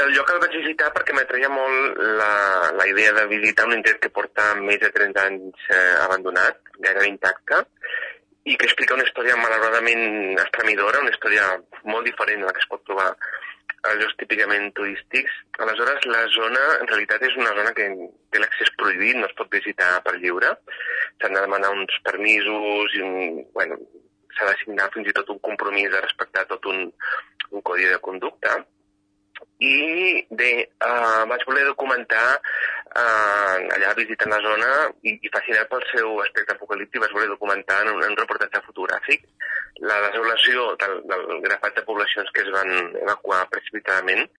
del lloc el vaig visitar perquè m'atreia molt la idea de visitar un indret que porta més de 30 anys abandonat, gairebé intacte, i que explica una història malauradament estremidora, una història molt diferent a la que es pot trobar a llocs típicament turístics. Aleshores, la zona, en realitat, és una zona que té l'accés prohibit, no es pot visitar per lliure. S'han de demanar uns permisos i s'ha de signar fins i tot un compromís de respectar tot un codi de conducta. I bé, vaig voler documentar allà visitant la zona i fascinat pel seu aspecte apocalíptic vaig voler documentar en un reportatge fotogràfic la desolació del grapat de poblacions que es van evacuar precipitadament